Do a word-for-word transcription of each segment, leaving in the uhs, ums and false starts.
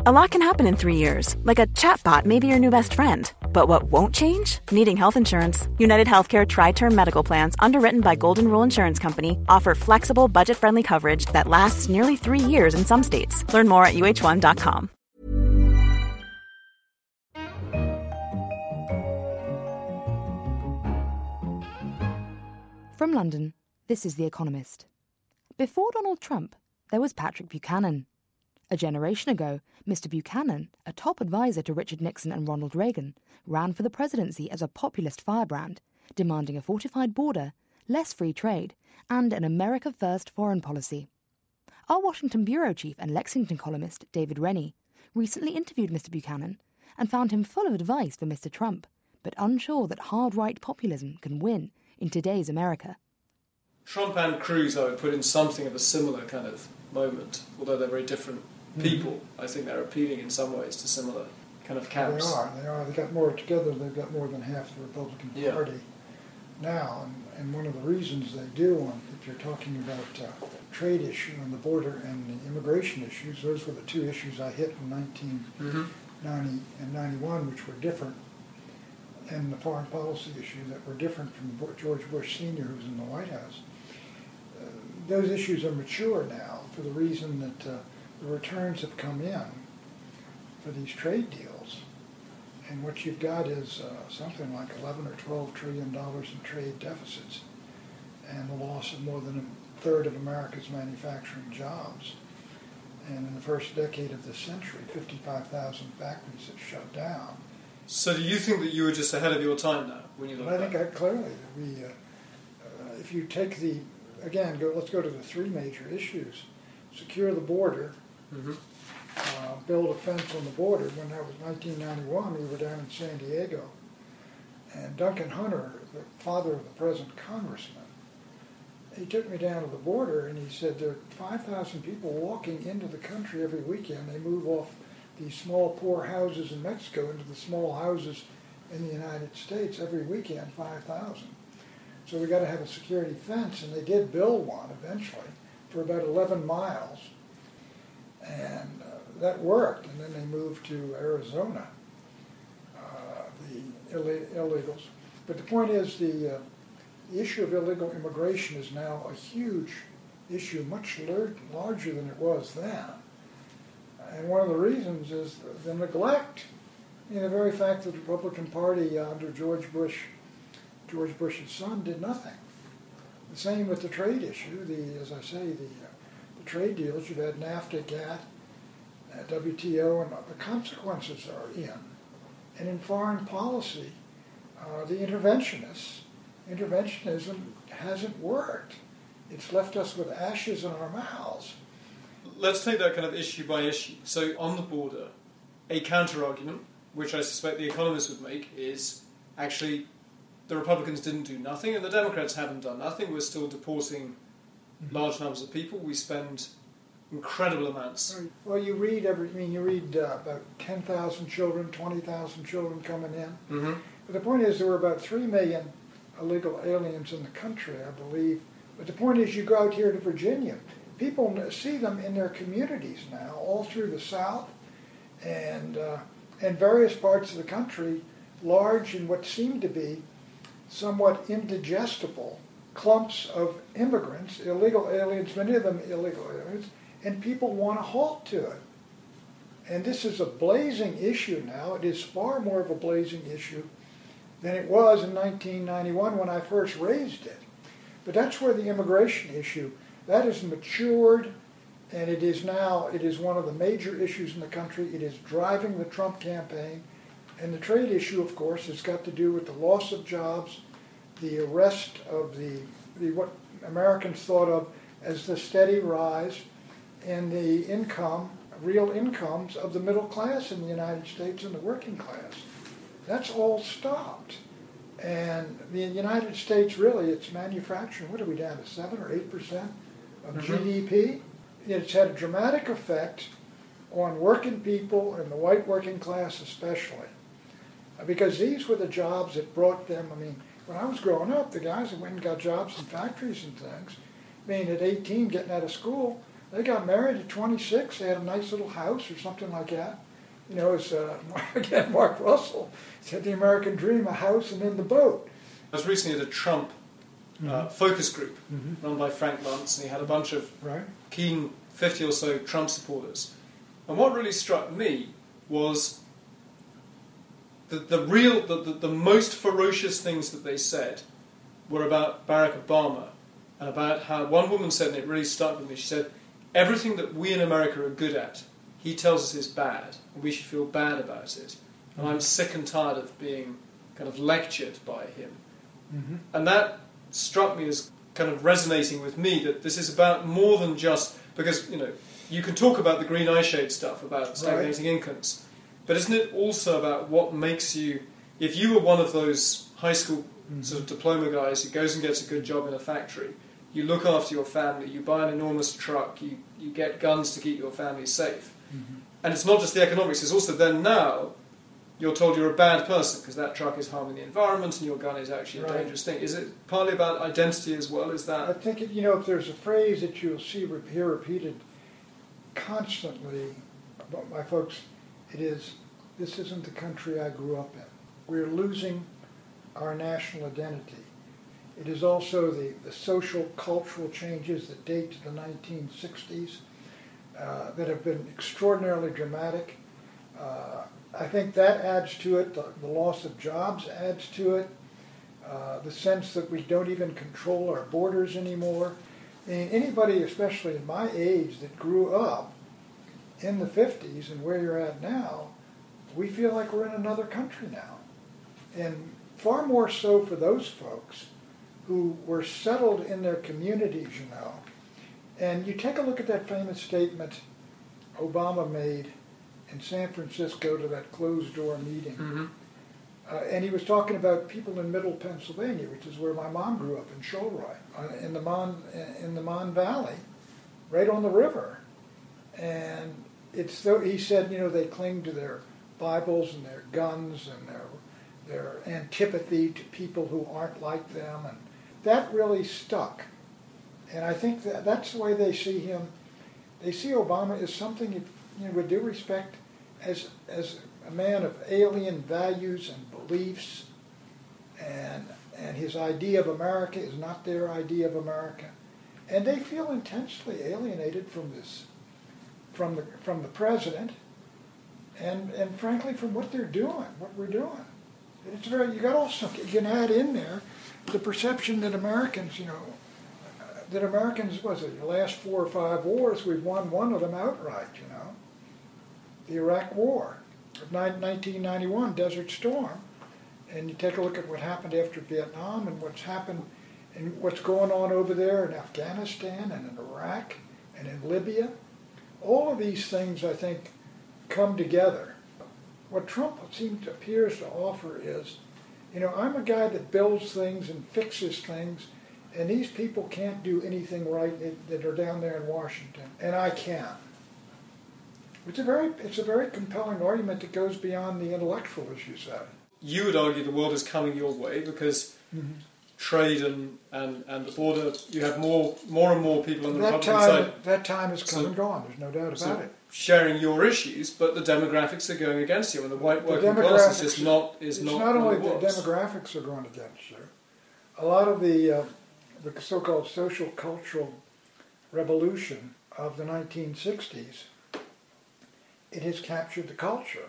A lot can happen in three years, like a chatbot may be your new best friend. But what won't change? Needing health insurance. United Healthcare Tri-Term Medical Plans, underwritten by Golden Rule Insurance Company, offer flexible, budget-friendly coverage that lasts nearly three years in some states. Learn more at U H one dot com. From London, this is The Economist. Before Donald Trump, there was Patrick Buchanan. A generation ago, Mister Buchanan, a top advisor to Richard Nixon and Ronald Reagan, ran for the presidency as a populist firebrand, demanding a fortified border, less free trade, and an America-first foreign policy. Our Washington bureau chief and Lexington columnist, David Rennie, recently interviewed Mister Buchanan and found him full of advice for Mister Trump, but unsure that hard-right populism can win in today's America. Trump and Cruz, I would put in something of a similar kind of moment, although they're very different people. Mm-hmm. I think they're appealing in some ways to similar kind of camps. They are. They are. They got more together. They've got more than half the Republican Party yeah. now, and, and one of the reasons they do, on, if you're talking about uh, trade issue and the border and the immigration issues, those were the two issues I hit in nineteen ninety mm-hmm. and ninety-one, which were different, and the foreign policy issues that were different from George Bush Senior, who was in the White House. Uh, those issues are mature now for the reason that uh, the returns have come in for these trade deals, and what you've got is uh, something like eleven or twelve trillion dollars in trade deficits, and the loss of more than a third of America's manufacturing jobs. And in the first decade of this century, fifty-five thousand factories have shut down. So, do you think that you were just ahead of your time now when you look I back? think I, clearly that we, uh, uh, if you take the again, go, let's go to the three major issues: secure the border. Mm-hmm. Uh, build a fence on the border. When that was nineteen ninety-one, we were down in San Diego, and Duncan Hunter, the father of the present congressman, he took me down to the border and he said there are five thousand people walking into the country every weekend. They move off these small poor houses in Mexico into the small houses in the United States every weekend, five thousand. So we got to have a security fence, and they did build one eventually for about eleven miles. And uh, that worked, and then they moved to Arizona, uh, the Ill- illegals. But the point is, the, uh, the issue of illegal immigration is now a huge issue, much lar- larger than it was then. And one of the reasons is the, the neglect, you know, the very fact that the Republican Party uh, under George Bush, George Bush's son, did nothing. The same with the trade issue. The, as I say, the uh, trade deals, you've had NAFTA, GATT, uh, W T O, and the consequences are in. And in foreign policy, uh, the interventionists, interventionism hasn't worked. It's left us with ashes in our mouths. Let's take that kind of issue by issue. So on the border, a counter-argument, which I suspect the Economist would make, is actually the Republicans didn't do nothing and the Democrats haven't done nothing. We're still deporting large numbers of people. We spend incredible amounts. Well, you read every. I mean, you read uh, about ten thousand children, twenty thousand children coming in. Mm-hmm. But the point is, there were about three million illegal aliens in the country, I believe. But the point is, you go out here to Virginia, people see them in their communities now, all through the South, and uh, and various parts of the country, large in what seem to be somewhat indigestible clumps of immigrants, illegal aliens, many of them illegal aliens, and people want a halt to it. And this is a blazing issue now. It is far more of a blazing issue than it was in nineteen ninety-one when I first raised it. But that's where the immigration issue, that has matured, and it is now, it is one of the major issues in the country. It is driving the Trump campaign. And the trade issue, of course, has got to do with the loss of jobs, the arrest of the, the what Americans thought of as the steady rise in the income, real incomes of the middle class in the United States and the working class. That's all stopped. And the United States, really, it's manufacturing, what are we down to, seven or eight percent of mm-hmm. G D P? It's had a dramatic effect on working people and the white working class especially. Because these were the jobs that brought them, I mean, when I was growing up, the guys that went and got jobs in factories and things, I mean, at eighteen, getting out of school, They got married at twenty-six. They had a nice little house or something like that. You know, as uh, again, Mark Russell said, the American dream, a house and then the boat. I was recently at a Trump uh, mm-hmm. focus group mm-hmm. run by Frank Luntz, and he had a bunch of right. keen fifty or so Trump supporters. And what really struck me was the, the real, the, the, the most ferocious things that they said were about Barack Obama, and about how one woman said, and it really stuck with me, she said, everything that we in America are good at, he tells us is bad, and we should feel bad about it. And I'm sick and tired of being kind of lectured by him. Mm-hmm. And that struck me as kind of resonating with me, that this is about more than just, because, you know, you can talk about the green eyeshade stuff, about stagnating right. incomes, but isn't it also about what makes you, if you were one of those high school mm-hmm. sort of diploma guys who goes and gets a good job in a factory, you look after your family, you buy an enormous truck, you, you get guns to keep your family safe. Mm-hmm. And it's not just the economics, it's also then now you're told you're a bad person because that truck is harming the environment and your gun is actually a right. dangerous thing. Is it partly about identity as well? Is that? I think, it, you know, if there's a phrase that you'll see hear repeated constantly about my folks, it is, this isn't the country I grew up in. We're losing our national identity. It is also the, the social, cultural changes that date to the nineteen sixties uh, that have been extraordinarily dramatic. Uh, I think that adds to it. The, the loss of jobs adds to it. Uh, the sense that we don't even control our borders anymore. I mean, anybody, especially in my age, that grew up in the fifties and where you're at now, we feel like we're in another country now. And far more so for those folks who were settled in their communities, you know. And you take a look at that famous statement Obama made in San Francisco to that closed-door meeting. Mm-hmm. Uh, and he was talking about people in Middle Pennsylvania, which is where my mom grew up, in Shulroy, uh, in the Mon in the Mon Valley, right on the river. And it's so he said, you know, they cling to their Bibles and their guns and their their antipathy to people who aren't like them, and that really stuck. And I think that that's the way they see him. They see Obama as something, you know, with due respect, as as a man of alien values and beliefs, and and his idea of America is not their idea of America, and they feel intensely alienated from this, from the from the president, and and frankly from what they're doing, what we're doing. It's very, you got also, you can add in there the perception that Americans, you know, uh, that Americans, was it, the last four or five wars, we've won one of them outright, you know. The Iraq War of nineteen ninety-one, Desert Storm, and you take a look at what happened after Vietnam and what's happened and what's going on over there in Afghanistan and in Iraq and in Libya. All of these things, I think, come together. What Trump seems appears to offer is, you know, I'm a guy that builds things and fixes things, and these people can't do anything right that, that are down there in Washington, and I can. It's a very, it's a very compelling argument that goes beyond the intellectual, as you said. You would argue the world is coming your way because mm-hmm. trade and, and, and the border, you have more more and more people on the that Republican time, side. That time has come so, and gone, there's no doubt about so it. Sharing your issues, but the demographics are going against you, and the white working class is just not is it's not. not only the demographics are going against you. A lot of the uh, the so-called social cultural revolution of the nineteen sixties, it has captured the culture,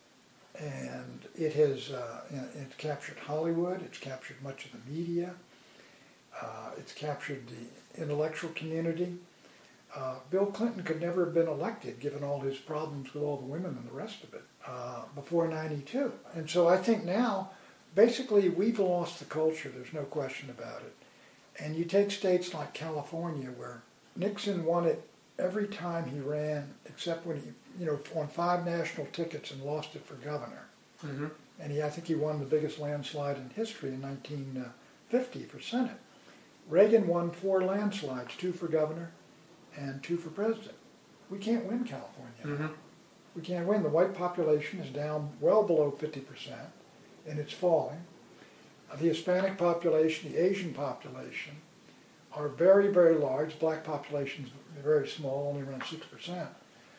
and it has uh, it's captured Hollywood. It's captured much of the media. Uh, it's captured the intellectual community. Uh, Bill Clinton could never have been elected, given all his problems with all the women and the rest of it, uh, before ninety-two. And so I think now, basically, we've lost the culture. There's no question about it. And you take states like California, where Nixon won it every time he ran, except when he, you know, won five national tickets and lost it for governor. Mm-hmm. And he, I think he won the biggest landslide in history in nineteen fifty for Senate. Reagan won four landslides, two for governor and two for president. We can't win California. Mm-hmm. We can't win. The white population is down well below fifty percent, and it's falling. Uh, the Hispanic population, the Asian population, are very, very large. Black population's They're very small, only around six percent.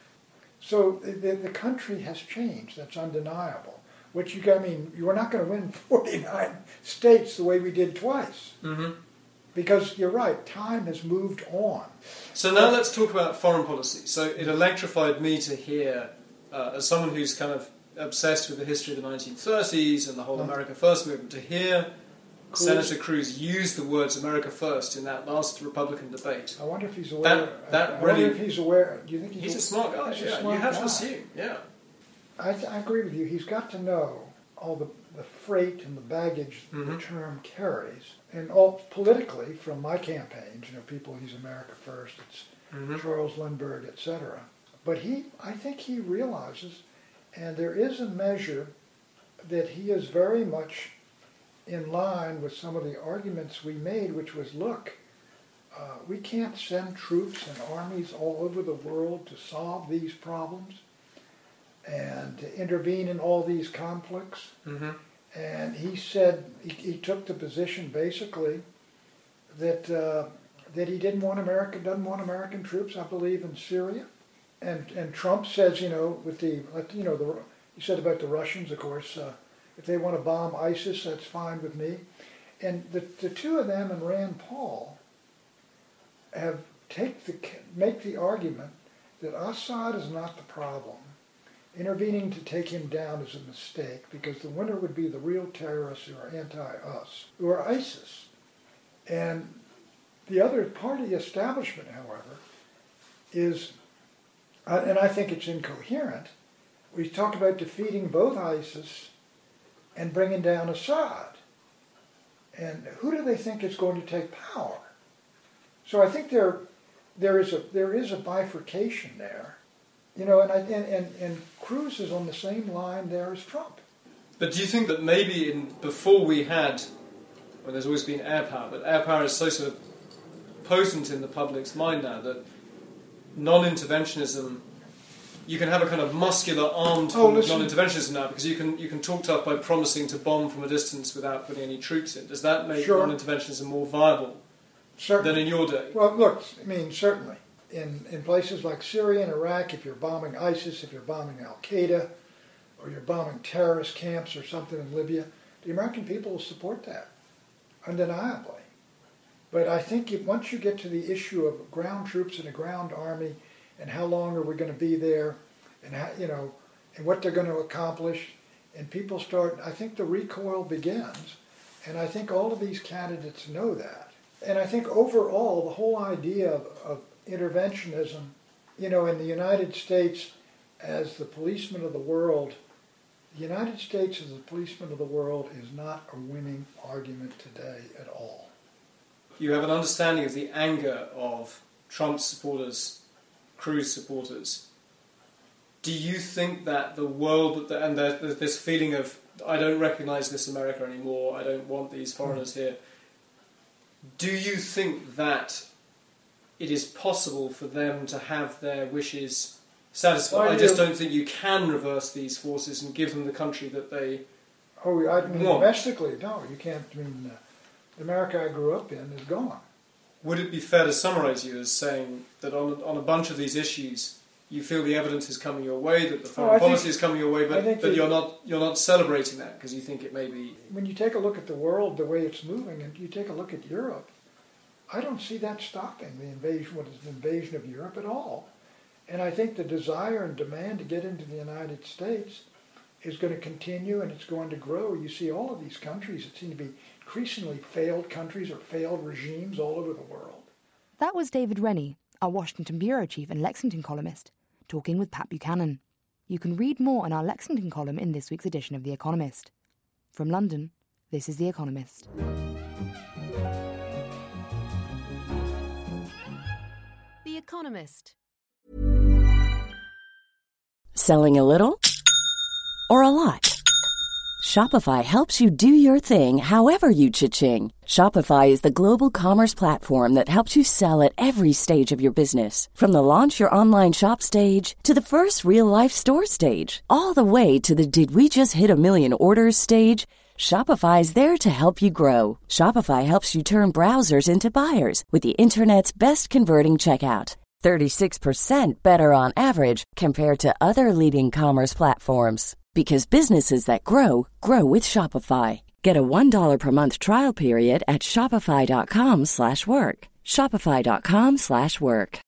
So the, the country has changed. That's undeniable. Which you got, I mean, you are not going to win forty-nine states the way we did twice. Mm-hmm. Because you're right, time has moved on. So now let's talk about foreign policy. So it electrified me to hear, uh, as someone who's kind of obsessed with the history of the nineteen thirties and the whole America First movement, to hear Cruz. Senator Cruz use the words America First in that last Republican debate. I wonder if he's aware. That, that I really, wonder if he's aware. Do you think he's, he's a smart guy? He's yeah, a smart you have guy. to assume. Yeah, I, th- I agree with you. He's got to know all the, the freight and the baggage mm-hmm. the term carries. And all politically, from my campaigns, you know, people, he's America First, it's mm-hmm. Charles Lindbergh, et cetera. But he, I think he realizes, and there is a measure that he is very much in line with some of the arguments we made, which was, look, uh, we can't send troops and armies all over the world to solve these problems and to intervene in all these conflicts. Mm-hmm. And he said, he, he took the position basically that uh, that he didn't want America, doesn't want American troops, I believe, in Syria. And and Trump says, you know, with the, you know, the, he said about the Russians, of course, uh, if they want to bomb ISIS, that's fine with me. And the the two of them and Rand Paul have take the make the argument that Assad is not the problem. Intervening to take him down is a mistake because the winner would be the real terrorists who are anti-us, who are ISIS. And the other party establishment, however, is, uh, and I think it's incoherent, we talk about defeating both ISIS and bringing down Assad. And who do they think is going to take power? So I think there, there is a there is a bifurcation there. You know, and, I, and, and, and Cruz is on the same line there as Trump. But do you think that maybe in before we had, well, there's always been air power, but air power is so sort of potent in the public's mind now that non-interventionism, you can have a kind of muscular armed oh, form of listen. non-interventionism now because you can you can talk tough by promising to bomb from a distance without putting any troops in. Does that make sure. non-interventionism more viable certainly. than in your day? Well, look, I mean, certainly. In, in places like Syria and Iraq, if you're bombing ISIS, if you're bombing Al-Qaeda, or you're bombing terrorist camps or something in Libya, the American people will support that, undeniably. But I think if, once you get to the issue of ground troops and a ground army, and how long are we going to be there, and how, you know, and what they're going to accomplish, and people start, I think the recoil begins, and I think all of these candidates know that. And I think overall, the whole idea of, of interventionism, you know, in the United States as the policeman of the world, the United States as the policeman of the world is not a winning argument today at all. You have an understanding of the anger of Trump supporters, Cruz supporters. Do you think that the world, and there's this feeling of, I don't recognize this America anymore, I don't want these foreigners here, do you think that it is possible for them to have their wishes satisfied? Well, I I just do. don't think you can reverse these forces and give them the country that they Oh, I mean, want. domestically, no, you can't. I mean, uh, the America I grew up in is gone. Would it be fair to summarise you as saying that on, on a bunch of these issues, you feel the evidence is coming your way, that the foreign Oh, I think- policy is coming your way, I but, think but the- you're not you're not celebrating that because you think it may be... When you take a look at the world, the way it's moving, and you take a look at Europe, I don't see that stopping the invasion, what is the invasion of Europe at all. And I think the desire and demand to get into the United States is going to continue and it's going to grow. You see all of these countries that seem to be increasingly failed countries or failed regimes all over the world. That was David Rennie, our Washington bureau chief and Lexington columnist, talking with Pat Buchanan. You can read more in our Lexington column in this week's edition of The Economist. From London, this is The Economist. The Economist. Selling a little or a lot? Shopify helps you do your thing however you cha-ching. Shopify is the global commerce platform that helps you sell at every stage of your business. From the launch your online shop stage to the first real-life store stage, all the way to the did we just hit a million orders stage. Shopify is there to help you grow. Shopify helps you turn browsers into buyers with the internet's best converting checkout. thirty-six percent better on average compared to other leading commerce platforms. Because businesses that grow, grow with Shopify. Get a one dollar per month trial period at shopify.com slash work. Shopify.com slash work.